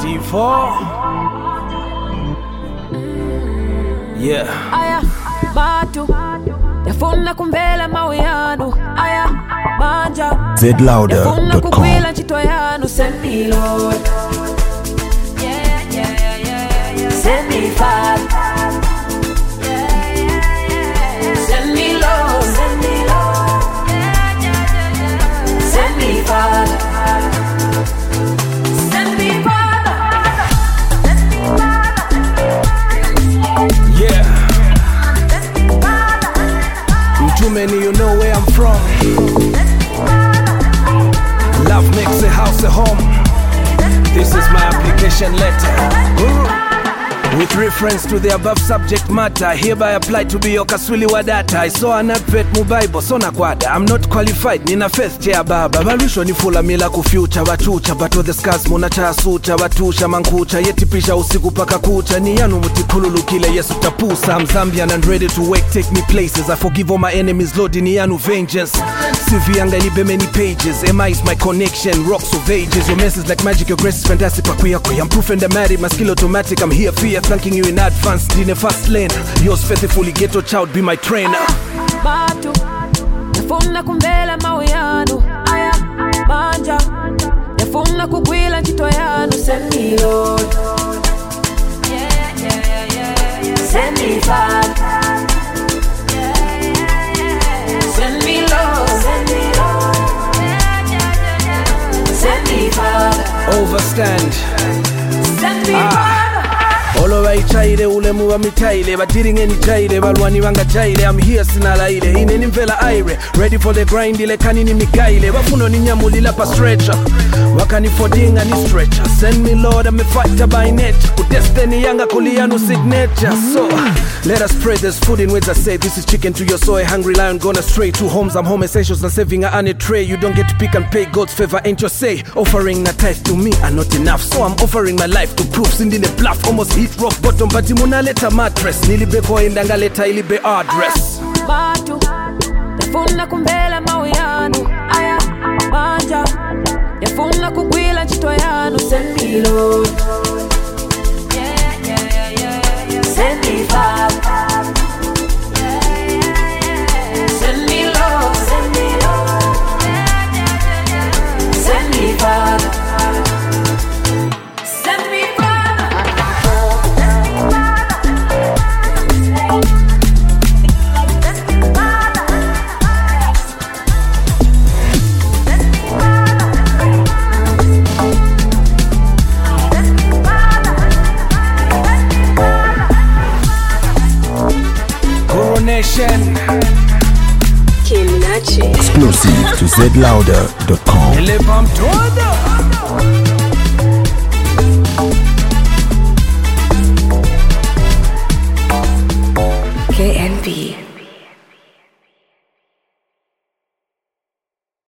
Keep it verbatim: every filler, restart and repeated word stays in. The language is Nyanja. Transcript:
D four. Yeah. Aya, batu yafuna kumbela mawe yanu. Aya, manja zed louder dot com. yafuna kukwila nchito yanu. Send me Lord. Yeah, yeah, yeah, yeah, yeah. Send me Father. Yeah, yeah, yeah. Send me Lord. Send me Lord. Yeah, yeah, yeah, yeah. Send me Father. Send me Father. Send me Father. Yeah. Too many, you know where I'm from. Love makes a house a home. This is my application letter. Ooh. With reference to the above subject matter, hereby apply to be your kaswili wa data. I saw an advert mu Bible, so nakwada. I'm not qualified, nina faith jea baba. Balusho ni fula mila kufuture, watucha. But with the scars, munacha sucha, watusha, mankucha. Yeti pisha usiku paka kucha. Ni yanu mutikululu kile yesu tapusa. I'm Zambian and ready to work, take me places. I forgive all my enemies, Lord, ni yanu vengeance. C V anga libe many pages. M I is my connection, rocks of ages. Your message like magic, your grace is fantastic. I'm proof and I'm married, my skill automatic. I'm here for you, thanking you in advance. In the fast lane, yours faithfully, ghetto child, be my trainer. Batu yafuna kumbela mawe yanu. Aya, manja yafuna kukwila nchito yanu. Send me Lord. Yeah, yeah, yeah, yeah. Send me Father. Yeah, yeah, yeah. Send me Lord. Send me Lord. Yeah, yeah, yeah. Send me Father. Overstand. Send me Ah. Father. Olo waichaile ulemu wa mitaile batiringe ni chaile balwani wanga chaile. I'm here sinala ile ine ni mvela aire. Ready for the grind ile kanini mikaile. Wafuno ni nyamulila pa stretcher. Wakani fodinga ni stretcher. Send me Lord, I'm a fighter by nature. Ku destiny yanga kulianu signature. So let us pray, there's food in words I say. This is chicken to your soul, hungry lion gone astray. Two homes, I'm home essentials na saving a a tray. You don't get to pick and pay, God's favor ain't your say. Offering na tithe to me are not enough, so I'm offering my life to prove. Sindi the bluff, almost hit rock bottom, but muna leta mattress. Nilibe koendanga leta ilibe address. Batu yafuna kumbela mawe yanu. Aya, manja yafuna kukwila nchito yanu. Send me Lord. Yeah, yeah, yeah, yeah. Send me Father. Yeah, yeah, yeah. Send me Lord. Send me Lord. Yeah, yeah, yeah. Send me Father. Send me Father. Coronation. Exclusive to zed louder dot com. Ele pam toda.